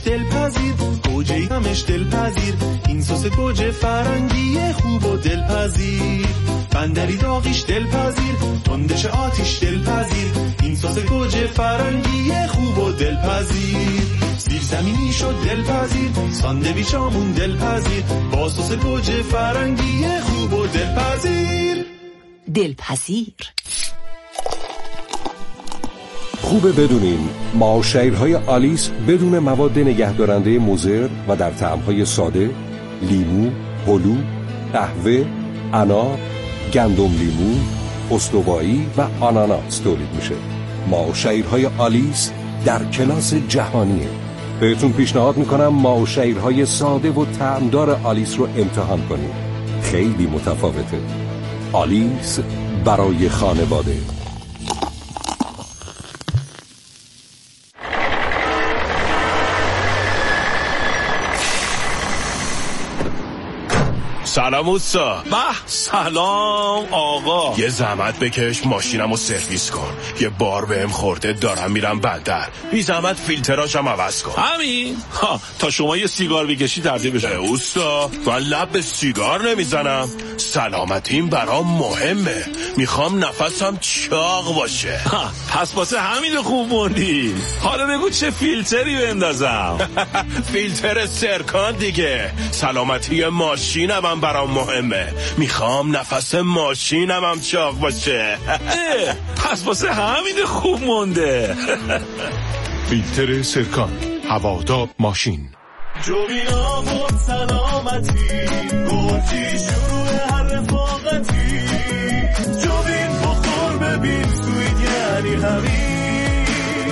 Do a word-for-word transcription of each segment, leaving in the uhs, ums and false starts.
دلپذیر، گوجه همش دلپذیر، این سس گوجه فرنگی خوب و دلپذیر. بندری داغیش دلپذیر، تندش آتیش دلپذیر، این سس گوجه فرنگی خوب و دلپذیر. زیر زمینی شد دلپذیر، ساندویچامون دلپذیر، با سس گوجه فرنگی خوب و دلپذیر. دلپذیر. خوبه بدونین معاشرهای آلیس بدون مواد نگهدارنده مضر و در طعم‌های ساده، لیمو، هلو، قهوه، انار، گندم لیمو، استوایی و آناناس تولید میشه. معاشرهای آلیس در کلاس جهانیه. بهتون پیشنهاد میکنم معاشرهای ساده و طعمدار آلیس رو امتحان کنید. خیلی متفاوته. آلیس برای خانواده. سلام اوستا. به سلام آقا. یه زحمت بکش ماشینمو سرویس کن، یه بار بهم خورده دارم میرم بندر، بی زحمت فیلتراشم عوض کن. همین ها. تا شما یه سیگار بکشی ترتیب بشه. اوستا من لب به سیگار نمیزنم، سلامتیم برام مهمه، میخوام نفسم چاق باشه. ها. پس واسه همین خوب موندی. حالا بگو چه فیلتری بندازم؟ فیلتر سرکان دیگه، سلامتی ماشینم هم برام مهمه، میخوام نفس ماشینم هم چاق باشه. پس واسه همین خوب مونده. فیلتر سرکان، هوادار ماشین. جوینا بود سلامتی، گرجی شروع هر رفاقتی، جوین بخور ببین سوید یعنی همین،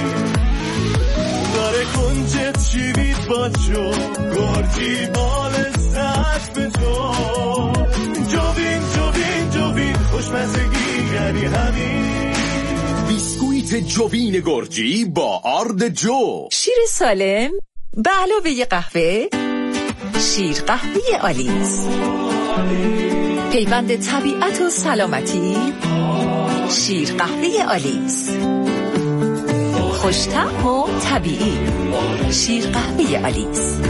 داره کنجت شیوید با جو، گرجی بال ساعت به تو، جوین جوین جوین خوشمزگی یعنی همین. بیسکویت جوین گرجی با آرد جو، شیر سالم به علاوه قهوه، شیر قهوه آلیس، پیوند طبیعت و سلامتی. شیر قهوه آلیس، خوش‌طعم و طبیعی. شیر قهوه آلیس.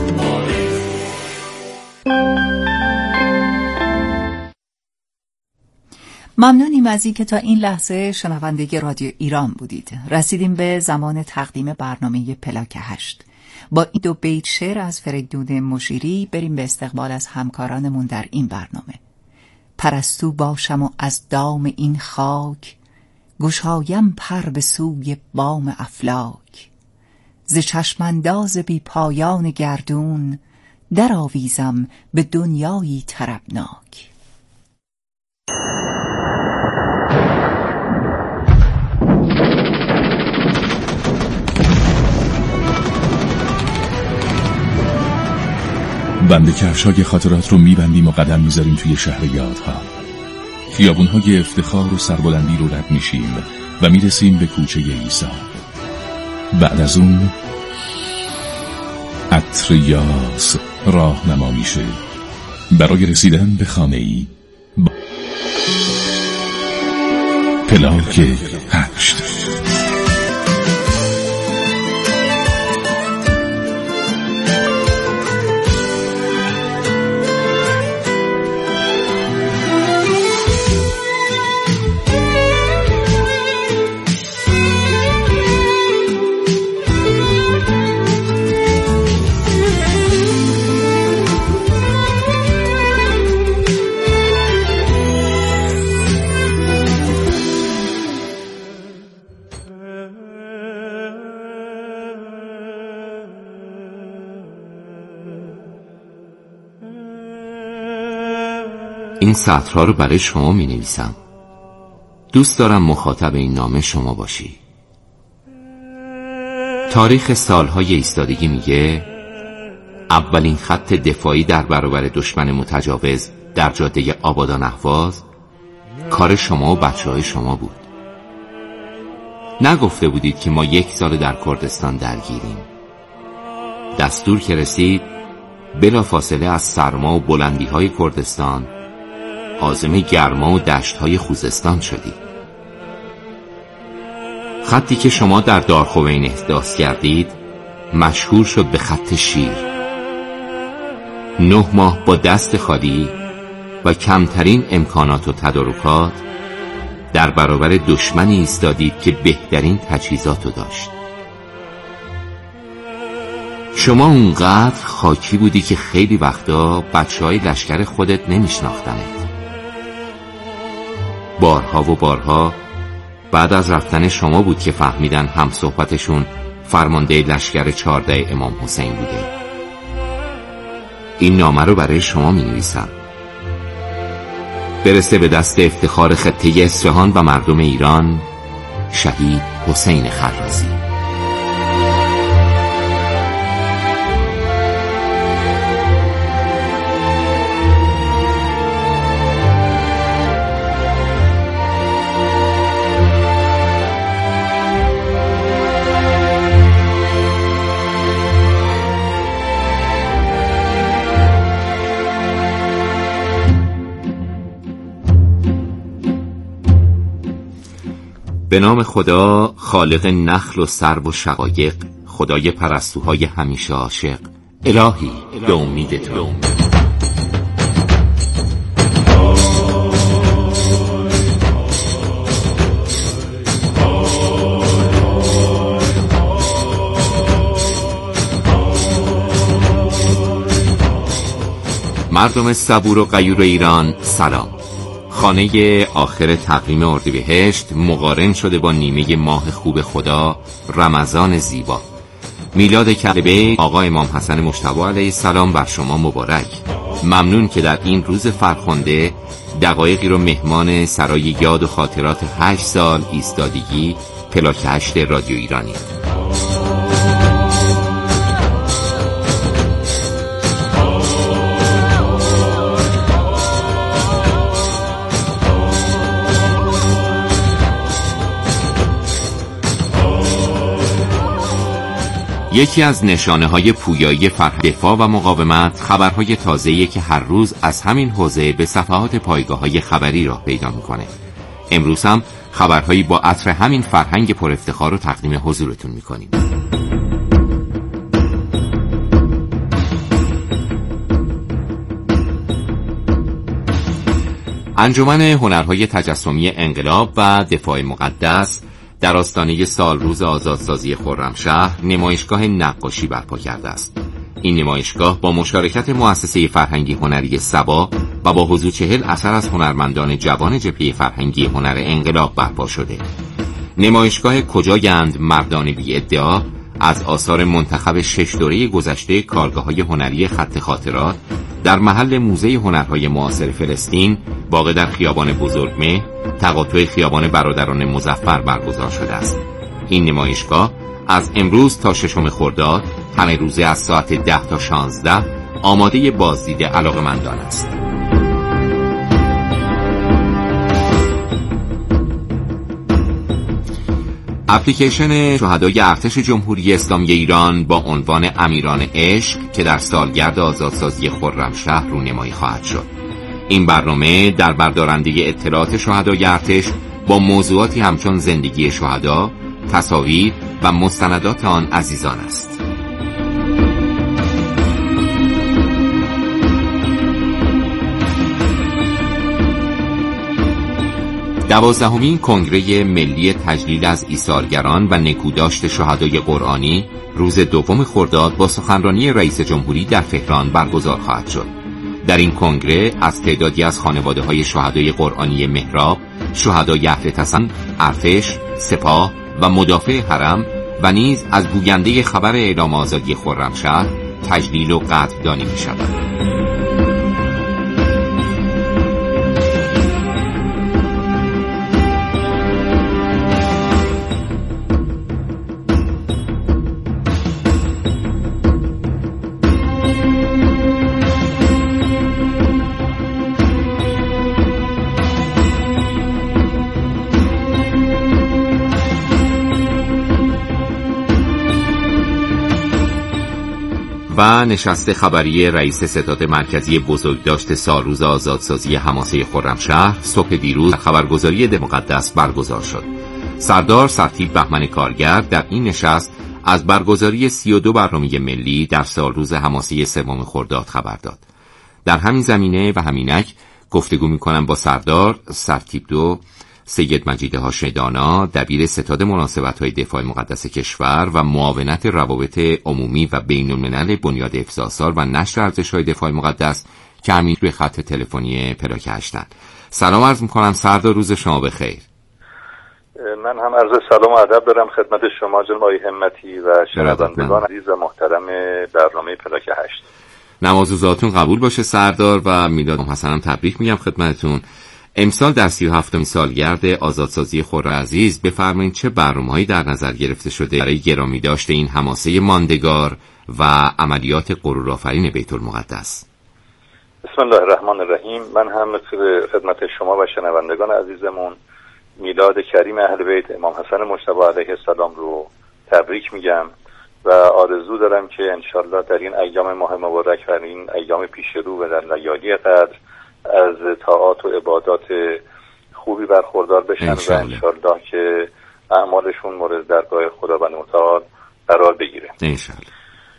ممنونیم از این که تا این لحظه شنونده رادیو ایران بودید. رسیدیم به زمان تقدیم برنامه پلاک هشت. با این دو بیت شعر از فریدون مشیری بریم به استقبال از همکارانمون در این برنامه. پرستو باشم و از دام این خاک، گشایم پر به سوی بام افلاک. ز چشمانداز بی پایان گردون، در آویزم به دنیایی طربناک. بند کفش‌های خاطرات رو میبندیم و قدم میذاریم توی شهر یادها. خیابون‌های افتخار و سربلندی رو رد میشیم و میرسیم به کوچه عیسی. بعد از اون عطر یاس راهنما میشه برای رسیدن به خانه‌ای. با... پلاک هشت. این سطرها رو برای شما می نویسم. دوست دارم مخاطب این نامه شما باشی. تاریخ سالهای ایستادگی میگه اولین خط دفاعی در برابر دشمن متجاوز در جاده آبادان اهواز کار شما و بچه های شما بود. نگفته بودید که ما یک سال در کردستان درگیریم. دستور که رسید بلا فاصله از سرما و بلندی های کردستان عازم گرما و دشت های خوزستان شدید. خطی که شما در دارخوین احداث کردید مشهور شد به خط شیر. نه ماه با دست خالی و کمترین امکانات و تدارکات در برابر دشمنی ایستادید که بهترین تجهیزاتو داشت. شما اونقدر خاکی بودی که خیلی وقتا بچه های لشکر خودت نمیشناختنت. بارها و بارها بعد از رفتن شما بود که فهمیدن هم صحبتشون فرمانده لشکر چهارده امام حسین بوده. این نامه رو برای شما می نویسم. برسه به دست افتخار خطه اصفهان و مردم ایران، شهید حسین خرازی. به نام خدا، خالق نخل و سرو و شقایق، خدای پرستوهای همیشه عاشق، الهی به امید تو. مردم صبور و غیور ایران سلام. خانه آخر تقویم اردیبهشت مقارن شده با نیمه ماه خوب خدا رمضان زیبا. میلاد کعبه آقا امام حسن مجتبی علیه السلام بر شما مبارک. ممنون که در این روز فرخنده دقایقی رو مهمان سرای یاد و خاطرات هشت سال ایستادگی پلاک هشت رادیو ایرانی. یکی از نشانه های پویایی فرهنگ دفاع و مقاومت خبرهای تازه‌ای که هر روز از همین حوزه به صفحات پایگاه‌های خبری راه پیدا میکنه. امروز هم خبرهایی با عطر همین فرهنگ پر افتخار رو تقدیم حضورتون میکنیم. انجمن هنرهای تجسمی انقلاب و دفاع مقدس در آستانه سالروز آزادسازی خرمشهر نمایشگاه نقاشی برپا کرده است. این نمایشگاه با مشارکت مؤسسه فرهنگی هنری سبا و با حضور چهل اثر از هنرمندان جوان جبهه فرهنگی هنر انقلاب برپا شده. نمایشگاه کجایند مردان بی ادعا از آثار منتخب شش دوره گذشته کارگاه‌های هنری خط خاطرات در محل موزه هنرهای معاصر فلسطین واقع در خیابان بزرگمهر تقاطع خیابان برادران مظفر برگزار شده است. این نمایشگاه از امروز تا ششم خرداد همه روزه از ساعت ده تا شانزده آماده بازدید علاقه‌مندان است. اپلیکیشن شهدای ارتش جمهوری اسلامی ایران با عنوان امیران عشق که در سالگرد آزادسازی خرمشهر رونمایی خواهد شد. این برنامه در بردارنده اطلاعات شهدای ارتش با موضوعاتی همچون زندگی شهدا، تصاویر و مستندات آن عزیزان است. دوازدهمین کنگره ملی تجلیل از ایثارگران و نکوداشت شهدای قرآنی روز دوم خرداد با سخنرانی رئیس جمهوری در تهران برگزار خواهد شد. در این کنگره از تعدادی از خانواده‌های شهدای قرآنی محراب، شهدای اهل تسن، ارتش، سپاه و مدافع حرم و نیز از گوینده خبر اعلام آزادی خرمشهر تجلیل و قدردانی می‌شود. و نشست خبری رئیس ستاد مرکزی بزرگداشت سالروز آزادسازی حماسه خرمشهر صبح دیروز خبرگزاری ده مقدس برگزار شد. سردار سرتیپ بهمن کارگر در این نشست از برگزاری سی و دو برنامه ملی در سالروز حماسه سوم خرداد خبر داد. در همین زمینه و همینک گفتگو می‌کنم با سردار سرتیپ سید مجید هاشمی دانا، دبیر ستاد مناسبت‌های دفاع مقدس کشور و معاونت روابط عمومی و بین‌الملل بنیاد حفظ آثار و نشر ارزش‌های دفاع مقدس که همین روی خط تلفنی پلاک هشتند. سلام عرض می‌کنم سردار، روز شما بخیر. من هم عرض سلام و ادب دارم خدمت شما جناب آقای همتی و شنوندگان عزیز و محترم برنامه پلاک هشت. نماز روزاتون قبول باشه سردار و میلاد حسنم تبریک میگم خدمتتون. امسال در سی و هفتمین سالگرد آزادسازی خرم عزیز بفرمایید چه برنامه‌هایی در نظر گرفته شده برای گرامی داشته این حماسه ماندگار و عملیات غرورآفرین بیت المقدس؟ بسم الله الرحمن الرحیم. من هم مثل خدمت شما و شنوندگان عزیزمون میلاد کریم اهل بیت امام حسن مجتبی علیه السلام رو تبریک میگم و آرزو دارم که انشالله در این ایام ماه مبارک و این ایام پیش رو و در لیالی قدر از طاعات و عبادات خوبی برخوردار بشن و انشالله که اعمالشون مورد درگاه خداوند متعال قرار بگیره انشالله.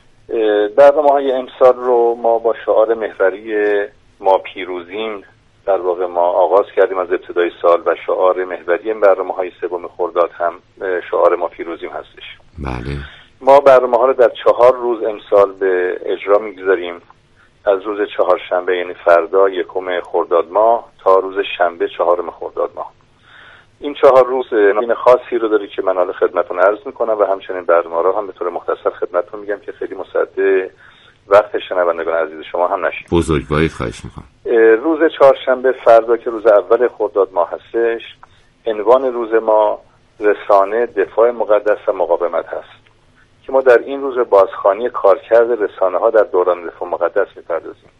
برنامه‌های امسال رو ما با شعار محوری ما پیروزیم در واقع ما آغاز کردیم از ابتدای سال و شعار محوری این برنامه‌های سوم خرداد هم شعار ما پیروزیم هستش. بله. ما برنامه‌ها رو در چهار روز امسال به اجرا می‌گذاریم، از روز چهارشنبه یعنی فردا یکم خرداد ماه تا روز شنبه چهارم خرداد ماه. این چهار روز نمین خاصی رو داری که من حالا خدمتتون عرض می‌کنم و همچنین برنامه رو هم به طور مختصر خدمتتون میگم که خیلی مصدق وقت شنوندگان عزیز شما هم نشیم. بزرگوارید خواهش می‌کنم. روز چهارشنبه فردا که روز اول خرداد ماه هستش، عنوان روز ما رسانه دفاع مقدس و مقاومت هست که ما در این روز بازخوانی کارکرد رسانه‌ها در دوران دفاع مقدس می‌پردازیم.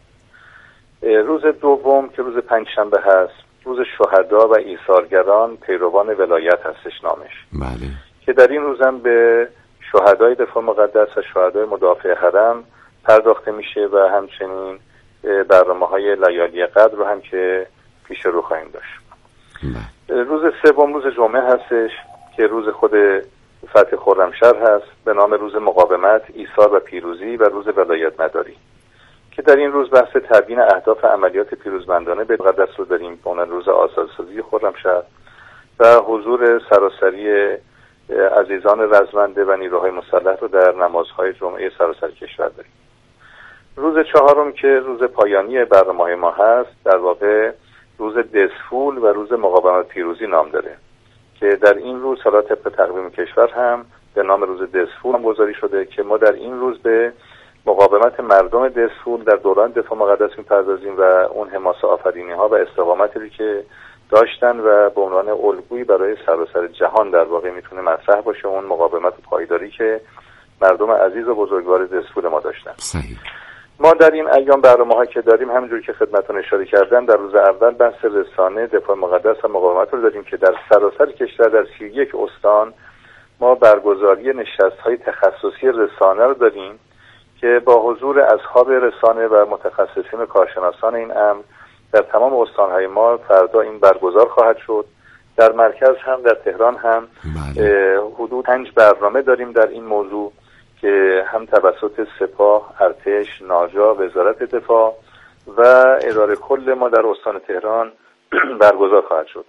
روز دوم که روز پنجشنبه هست، روز شهدا و ایثارگران پیروان ولایت هستش نامش. بله. که در این روزم به شهدای دفاع مقدس و شهدای مدافع حرم پرداخته میشه و همچنین برنامه‌های لیالی قدر رو هم که پیش رو خواهیم داشت. بله. روز سوم روز جمعه هستش که روز خود فتح خرمشهر هست به نام روز مقاومت، ایثار و پیروزی و روز ولایت مداری که در این روز بحث تبیین اهداف عملیات پیروزمندانه به مقدس رو داریم به عنوان روز آزادسازی خرمشهر و حضور سراسری عزیزان رزمنده و نیروهای مسلح رو در نمازهای جمعه سراسر کشور داریم. روز چهارم که روز پایانی برنامه ما هست در واقع روز دسفول و روز مقاومت پیروزی نام داره که در این روز حالا طبق تقویم کشور هم به نام روز دسفول هم گذاری شده که ما در این روز به مقاومت مردم دسفول در دوران دفاع مقدس می‌پردازیم و اون حماسه آفرینی ها و استقامتی که داشتن و به عنوان الگویی برای سراسر جهان در واقع میتونه مطرح باشه اون مقاومت و پایداری که مردم عزیز و بزرگوار دسفول ما داشتن. صحیح. ما در این ایام برنامه‌ها که داریم همونجوری که خدمتتون اشاره کردم در روز اول بحث رسانه دفاع مقدس و مقاومت رو داریم که در سراسر کشور در سی و یک استان ما برگزاری نشست‌های تخصصی رسانه رو داریم که با حضور اصحاب رسانه و متخصصین و کارشناسان این امر در تمام استان‌های ما فردا این برگزار خواهد شد. در مرکز هم در تهران هم حدود پنج برنامه داریم در این موضوع که هم توسط سپاه، ارتش، ناجا، وزارت دفاع و اداره کل ما در استان تهران برگزار خواهد شد.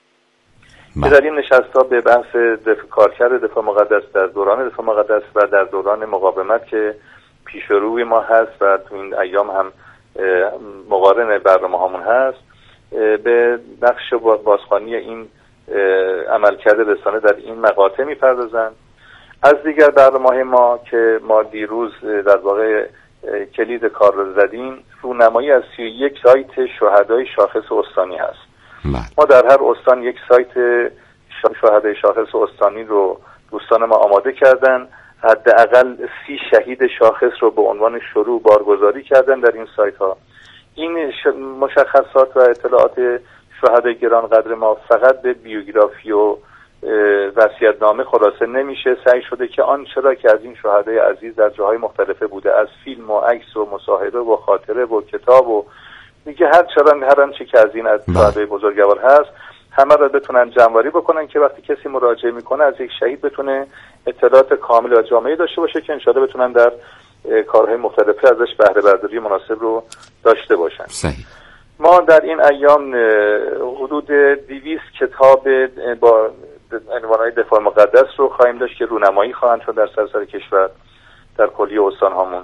که در این نشست‌ها به بحث دفاع کارکرد دفاع مقدس در دوران دفاع مقدس و در دوران مقاومت که پیش روی ما هست و تو این ایام هم مقارن برنامه هامون هست به نقش بازخوانی این عملکرد رسانه در این مقاطع می‌پردازند. از دیگر برنامه‌های ما که ما دیروز در واقع کلید کار رو زدیم رونمایی از سی و یک سایت شهدای شاخص استانی هست. ما در هر استان یک سایت شهدای شاخص استانی رو دوستان ما آماده کردن، حداقل سی شهید شاخص رو به عنوان شروع بارگذاری کردن در این سایت ها. این مشخصات و اطلاعات شهدای گرانقدر ما فقط به بیوگرافی و وصیت‌نامه خلاصه نمیشه، سعی شده که آنچه را که از این شهدای عزیز در جاهای مختلفه بوده از فیلم و عکس و مصاحبه و خاطره و کتاب و میگه هر چرا هر آنچه که از این از شهدای بزرگوار هست همه را بتونن جمع‌آوری بکنن که وقتی کسی مراجعه میکنه از یک شهید بتونه اطلاعات کامل و جامعی داشته باشه که انشاءالله بتونن در کارهای مختلفی ازش بهره برداری مناسب رو داشته باشن. صحیح. ما در این ایام حدود دویست کتاب با عنوانهای دفاع مقدس رو خواهیم داشت که رونمایی خواهند شد در سراسر کشور در کلیه استان هامون.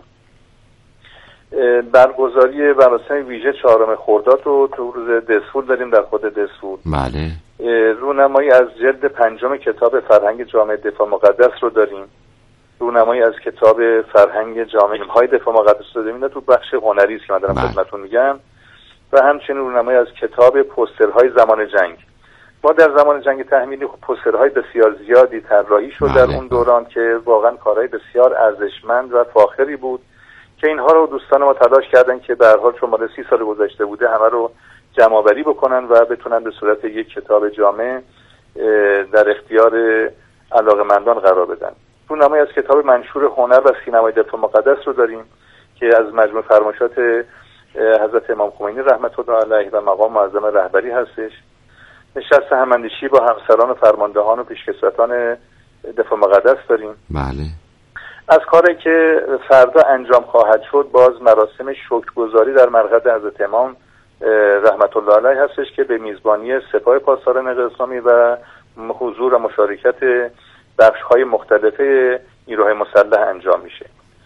برگزاری مراسم ویژه چهارم خرداد رو تو روز دسفول داریم در خود دسفول. بله. رونمایی از جلد پنجم کتاب فرهنگ جامع دفاع مقدس رو داریم. رونمایی از کتاب فرهنگ جامع های دفاع مقدس رو داریم. تو بخش هنری است که من دارم خدمتتون میگم. و همچنین رونمایی از کتاب پوسترهای زمان جنگ. ما در زمان جنگ تحمیلی پوسترهای بسیار زیادی طراحی شد در اون دوران که واقعا کارهای بسیار ارزشمند و فاخری بود که اینها رو دوستان ما تلاش کردن که به هر حال چون مال سی سال گذشته بوده همه رو جمع‌آوری بکنن و بتونن به صورت یک کتاب جامع در اختیار علاقه‌مندان قرار بدن. رونمایی از کتاب منشور هنر و سینمای دفاع مقدس رو داریم که از مجموع فرمایشات حضرت امام خمینی رحمت الله علیه و مقام معظم رهبری هستش. نشست هماندیشی با همسران و فرماندهان و پیشکسوتان دفاع مقدس داریم. بله. از کاری که فردا انجام خواهد شد باز مراسم شکرگزاری در مرقد حضرت امام رحمت الله علیه هستش که به میزبانی سپاه پاسداران انقلاب اسلامی و حضور و مشارکت بخش‌های مختلف نیروهای مسلح انجام میشه.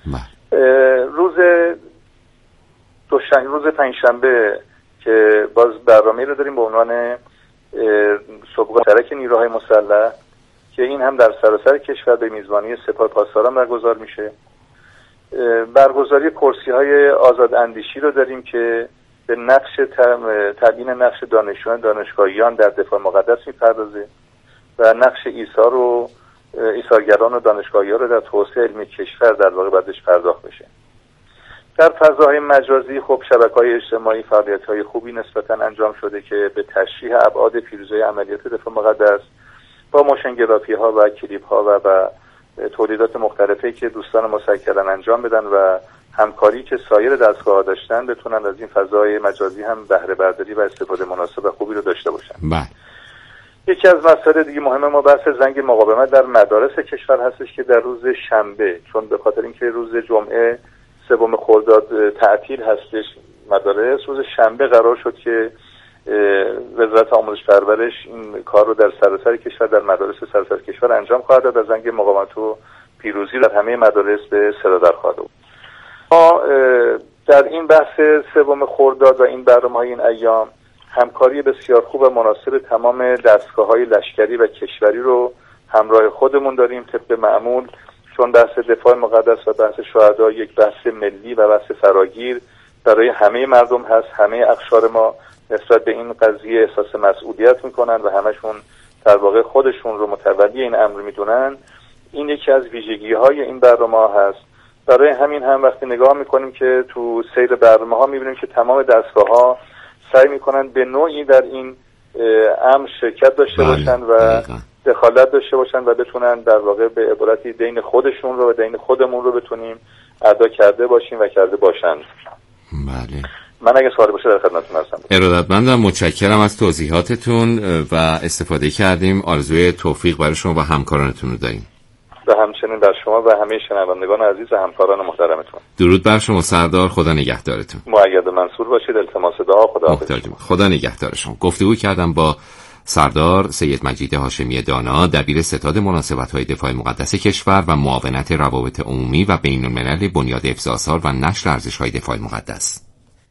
روز دوشنبه روز پنجشنبه که باز برنامه‌ای رو داریم به عنوان صبح ترک نیروهای مسلح که این هم در سراسر کشور به میزبانی سپاه پاسداران برگزار میشه. برگزاری کرسی‌های آزاد اندیشی رو داریم که به نقش تبیین نقش دانشجویان دانشگاهیان در دفاع مقدس میپردازه و نقش ایثار رو ایثارگران و دانشگاهیان رو در توسعه علمی کشور در واقع بعدش پرداخت بشه. در فضاهای مجازی خب شبکه‌های اجتماعی فعالیت‌های خوبی نسبتاً انجام شده که به تشریح ابعاد پیروزی عملیات دفاع مقدس با موشنگرافی‌ها و کلیپ‌ها و با تولیدات مختلفی که دوستان ما سعی کردن انجام بدن و همکاری که سایر دستگاه‌ها داشتن بتونن از این فضای مجازی هم بهره برداری و استفاده مناسب و خوبی رو داشته باشن. بله. یکی از مسائل دیگه مهم ما بحث زنگ مقاومت در مدارس کشور هستش که در روز شنبه چون به خاطر اینکه روز جمعه سوم خرداد تعطیل هستش مدارس روز شنبه قرار شد که وزارت آموزش پرورش این کار رو در سراسر کشور در مدارس سراسر کشور انجام خواهد داد و زنگ مقاومت و پیروزی در همه مدارس به صدا در خواهد بود. ما در این بحث سوم خرداد و این برنامه‌های این ایام همکاری بسیار خوب و مناسب تمام دستگاه‌های لشکری و کشوری رو همراه خودمون داریم طبق معمول چون بحث دفاع مقدس و بحث شهدا یک بحث ملی و بحث فراگیر برای همه مردم هست. همه اقشار ما نسبت به این قضیه احساس مسئولیت میکنن و همشون در واقع خودشون رو متولی این امر میدونن. این یکی از ویژگی‌های این برنامه هست. برای همین هم وقتی نگاه میکنیم که تو سیر برنامه ها میبینیم که تمام دستگاه ها سعی میکنن به نوعی در این امر شرکت داشته باشن و دخالت داشته باشن و بتونن در واقع به عبارتی دین خودشون رو و دین خودمون رو بتونیم ادا کرده باشیم و کرده باشن. بله. من اگه سوالی باشه در خدمتتون هستم. ارادتمندم، متشکرم از توضیحاتتون و استفاده کردیم. آرزوی توفیق برای شما و همکارانتون رو داریم. و همچنین در شما و همه شنوندگان عزیز و همکاران محترمتون. درود بر شما سردار، خدا نگهدارتون. مؤید و منصور باشید. التماس دعا. خدا حافظ. خدا نگهدار شما. گفتگو کردم با سردار سید مجید هاشمی دانا، دبیر ستاد مناسبت‌های دفاع مقدس کشور و معاونت روابط عمومی و بین الملل بنیاد حفظ آثار و نشر ارزش‌های دفاع مقدس.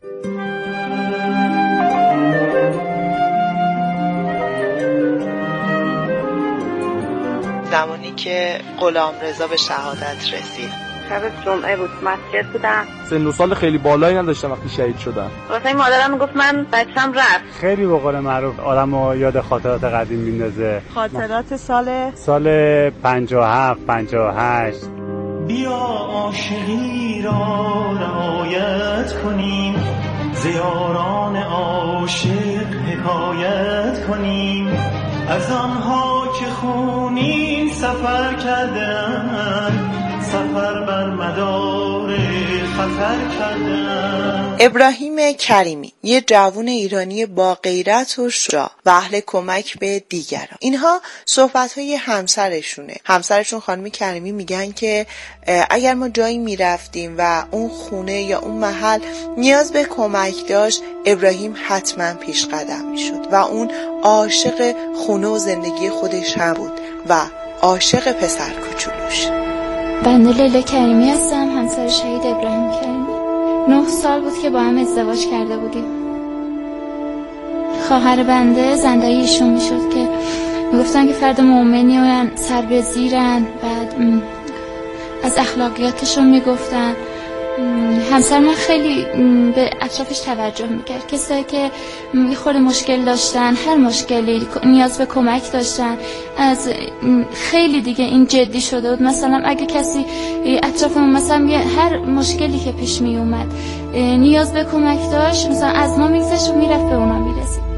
زمانی که غلامرضا به شهادت رسید شب جمعه بود، مسجد بودم. سن و سال خیلی بالایی نداشتم وقتی شهید شدم. واسه مادرم میگفت من بچه‌م رفت. خیلی به قول معروف آدمو یاد خاطرات قدیم میندازه. خاطرات سال سال پنجاه و هفت پنجاه و هشت. بیا عاشقی را رعایت کنیم، زیاران عاشق حکایت کنیم، از آنها که خونین سفر کردن، سفر بر مدار خطر کردم. ابراهیم کریمی، یه جوان ایرانی با غیرت و شجاع و اهل کمک به دیگران. اینها صحبت‌های همسرشونه. همسرشون خانم کریمی میگن که اگر ما جایی میرفتیم و اون خونه یا اون محل نیاز به کمک داشت، ابراهیم حتما پیش قدم میشد و اون عاشق خونه و زندگی خودش هم بود و عاشق پسر کوچولوش. بنده لیلا کریمی هستم، همسر شهید ابراهیم کریمی. نه سال بود که با هم ازدواج کرده بودیم. خواهر بنده زنده ایشون میشد که میگفتن که فرد مؤمنی و سر به زیرن، بعد از اخلاقیاتشون میگفتن. همسر من خیلی به اطرافش توجه میکرد، کسایی که خود مشکل داشتن، هر مشکلی نیاز به کمک داشتن، از خیلی دیگه این جدی شده بود. مثلا اگه کسی اطرافمون مثلا هر مشکلی که پیش می اومد نیاز به کمک داشت، مثلا از ما میگذشت و میرفت به اونا میرسید.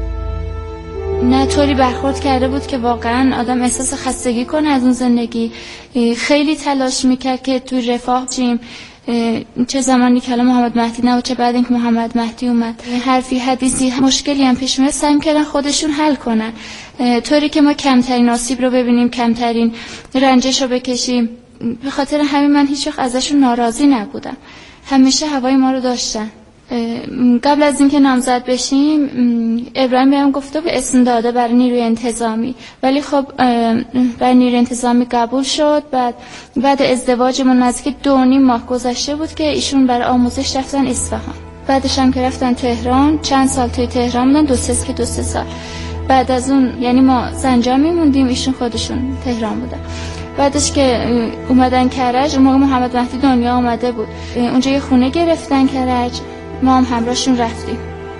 نه طوری برخورد کرده بود که واقعا آدم احساس خستگی کنه از اون زندگی. خیلی تلاش میکرد که توی رفاه چیم، چه زمانی که الان محمد مهدی نه و چه بعد اینکه محمد مهدی اومد، حرفی حدیثی مشکلی هم پیش میاد سعی کردن خودشون حل کنن، طوری که ما کمترین آسیب رو ببینیم، کمترین رنجش رو بکشیم. به خاطر همین من هیچ وقت ازشون ناراضی نبودم، همیشه هوای ما رو داشتن. قبل از اینکه نامزد بشیم ابراهیم بهم گفته به اسم داده برای نیروی انتظامی، ولی خب برای نیروی انتظامی قبول شد. بعد بعد ازدواجمون نزدیک دو و نیم ماه گذشته بود که ایشون برای آموزش رفتن اصفهان. بعدش هم که رفتن تهران، چند سال توی تهران بودن، دو سه که دو سه سال. بعد از اون یعنی ما زنجان میموندیم، ایشون خودشون تهران بودن. بعدش که اومدن کرج، اون موقع محمد مهدی دنیا اومده بود، اونجا یه خونه گرفتن کرج، ما هم همراهشون رفتیم.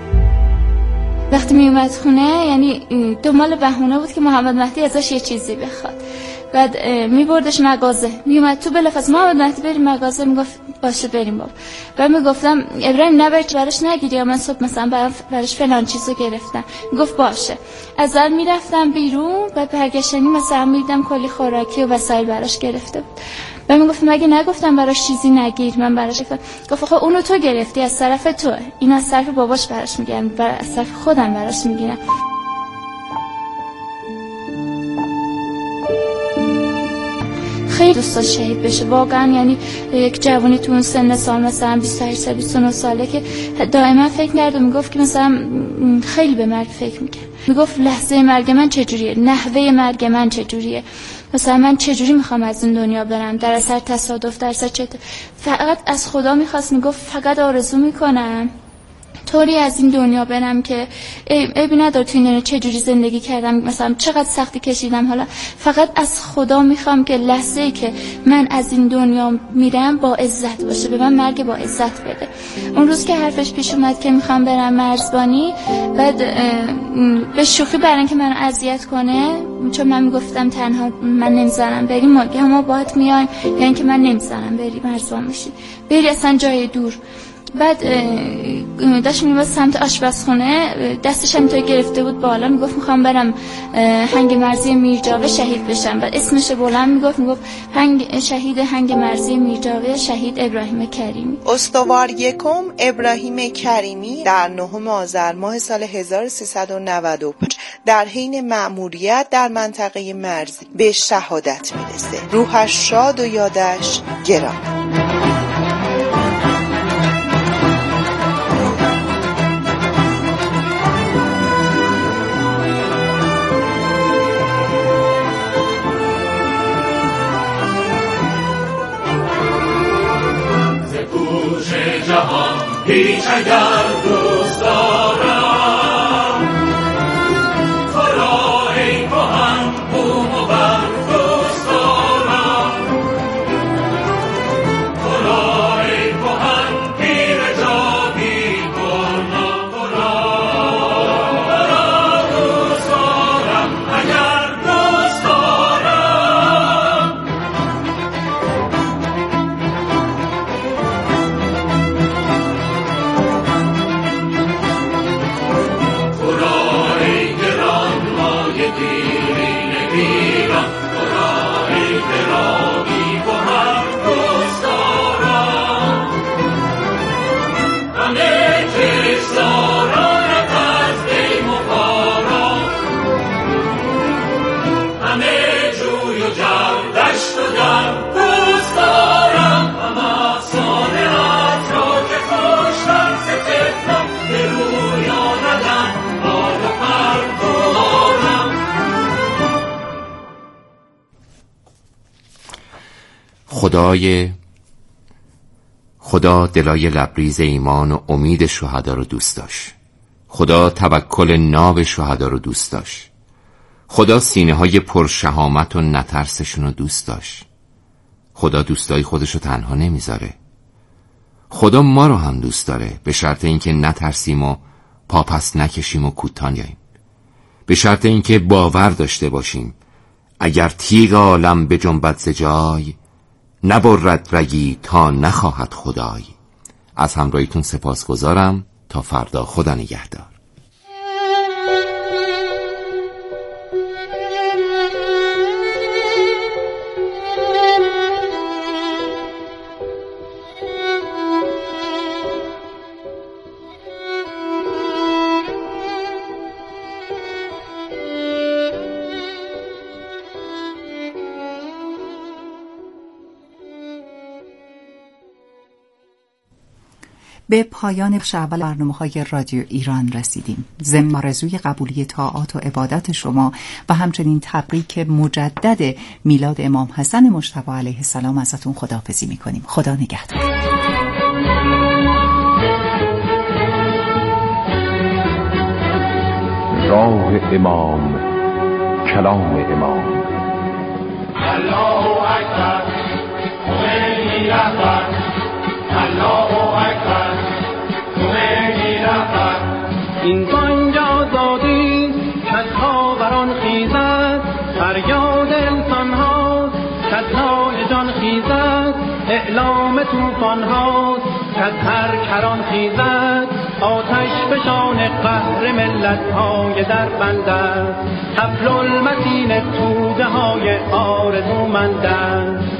وقتی می اومد خونه یعنی دنبال بهونه بود که محمد مهدی ازش یه چیزی بخواد. بعد می بردش مغازه، می اومد تو بلافاصله محمد مهدی بریم مغازه، میگفت باشه بریم بابا. بعد میگفتم ابراهیم نبر براش نگیری، من صبح مثلا براش فلان چیزو گرفتم، میگفت باشه. از اون میرفتم بیرون و برگشتنی مثلا میدیدم کلی خوراکی و وسایل براش گرفته بود. و من گفتم مگه نگفتم براش چیزی نگیر، من براش گفتم. گفت آخه اونو تو گرفتی، از طرف تو، این از طرف باباش براش میگیرم، از طرف خودم براش میگیرم. خیلی دوست داشت شهید بشه واقعا. یعنی یک جوانی تو اون سن سال مثلا بیست و هشت سال بیست و نه ساله که دائما فکر کرد و میگفت که مثلا خیلی به مرگ فکر میکرد، میگفت لحظه مرگ من چجوریه، نحوه مرگ من چجوریه، مثلا من چجوری میخوام از این دنیا برم، در اثر تصادف، در اثر چه، فقط از خدا میخواست، میگفت فقط آرزو میکنم طوری از این دنیا برم که عیبی نداره تو این دنیا چجوری زندگی کردم، مثلا چقدر سختی کشیدم، حالا فقط از خدا میخوام که لحظه‌ای که من از این دنیا میرم با عزت باشه، به من مرگ با عزت بده. اون روز که حرفش پیش اومد که میخوام برم مرزبانی، بعد به شوخی برای اینکه من اذیت کنه، چون من میگفتم تنها من نمیذارم بریم، ما ما باهات میایم، یا اینکه من نمیذارم بری مرزبان بشی، بری اصلا جای دور. بعد داشت می‌رفت سمت آشپزخونه، دستش هم توی گرفته بود بالا، میگفت میخوام برم هنگ مرزی میرجاوه شهید بشم. بعد اسمش بلند میگفت، میگفت هنگ شهید هنگ مرزی میرجاوه شهید ابراهیم کریمی. استوار یکم ابراهیم کریمی در نهم آذر ماه سال هزار و سیصد و نود و پنج در حین مأموریت در منطقه مرزی به شهادت میرسه. روحش شاد و یادش گرامی. هیچ اگر دوست دارم تو را ای کهن بوم و بر دوست دارم، تو را ای کهن پیر جاوی کنم، تو را دوست دارم اگر دوست دارم. خدای خدا دلای لبریز ایمان و امید شهدا رو دوست داشت. خدا توکل ناب شهدا رو دوست داشت. خدا سینه های پر شهامت و نترسشون رو دوست داشت. خدا دوستای خودش رو تنها نمیذاره. خدا ما رو هم دوست داره، به شرط اینکه نترسیم و پاپس نکشیم و کوتاه نیاییم. به شرط اینکه باور داشته باشیم اگر تیغ عالم به جنبت ز جای، نبرد رگی تا نخواهد خدای. از همراهیتون سپاسگزارم. تا فردا، خدا نگهدار. به پایان بخش اول برنامه‌های رادیو ایران رسیدیم. ضمن آرزوی قبولی طاعات و عبادت شما و همچنین تبریک مجدد میلاد امام حسن مجتبی علیه السلام ازتون خداحافظی می‌کنیم. خدا نگهدار. راه امام، کلام امام. الله اکبر، خمینی رهبر. الله اکبر، خمینی رهبر. این بانگ آزادی کز خاوران خیزد، فریاد انسان هاست کز نای جان خیزد، اعلام طوفان هاست کز هر کران خیزد، آتش فشان قهر ملت های در بند است، حبل المتین توده های آرزومند است.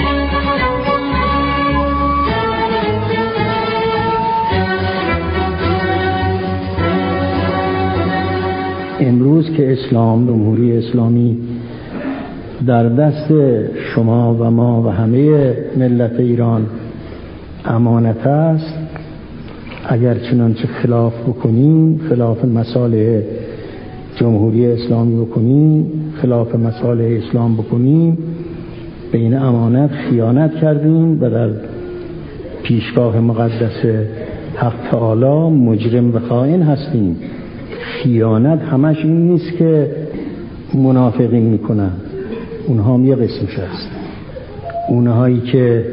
امروز که اسلام، جمهوری اسلامی در دست شما و ما و همه ملت ایران امانت است، اگر چنانچه خلاف بکنیم، خلاف مصالح جمهوری اسلامی بکنیم، خلاف مصالح اسلام بکنیم، به این امانت خیانت کردیم و در پیشگاه مقدس حق تعالی مجرم و خائن هستیم. خیانت همش این نیست که منافقین میکنن، اونها هم یه قسمش هست. اونهایی که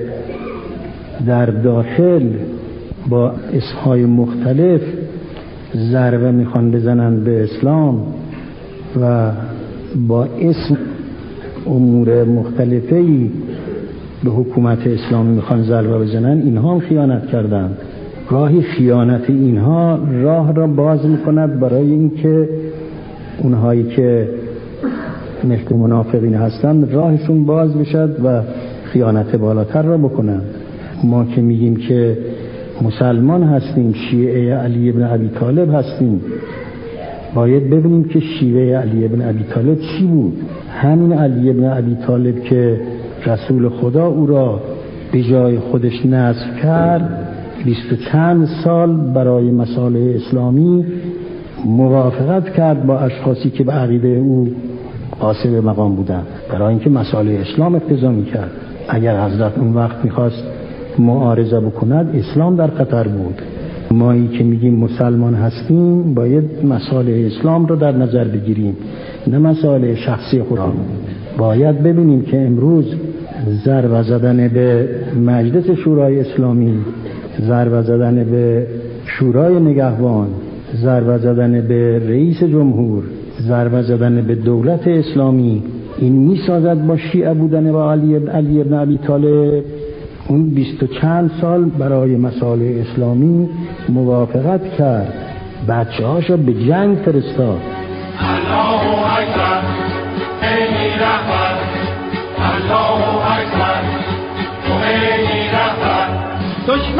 در داخل با اسمهای مختلف ضربه میخوان بزنن به اسلام و با اسم امور مختلفی به حکومت اسلامی میخوان ضربه بزنن، اینها هم خیانت کردند. راهی خیانت اینها راه را باز میکند برای اینکه اونهایی که مثل منافقین هستند راهشون باز بشد و خیانت بالاتر را بکنند. ما که میگیم که مسلمان هستیم، شیعه علی بن ابی طالب هستیم، باید ببینیم که شیعه علی بن ابی طالب چی بود. همین علی بن ابی طالب که رسول خدا او را به جای خودش نصب کرد، بیست و چند سال برای مصالح اسلامی موافقت کرد با اشخاصی که به عقیده او قاصد مقام بودند، برای اینکه مصالح اسلام اقتضا می‌کرد. اگر حضرت اون وقت می‌خواست معارضه بکند، اسلام در خطر بود. مایی که میگیم مسلمان هستیم باید مصالح اسلام رو در نظر بگیریم، نه مصالح شخصی خودمون. باید ببینیم که امروز ضربه زدن به مجلس شورای اسلامی، ضربه زدن به شورای نگهبان، ضربه زدن به رئیس جمهور، ضربه زدن به دولت اسلامی، این میسازد با شیعه بودن با علی علی ابن ابی طالب. اون بیست و چند سال برای مصالح اسلامی موافقت کرد، بچه هاشو به جنگ فرستاد.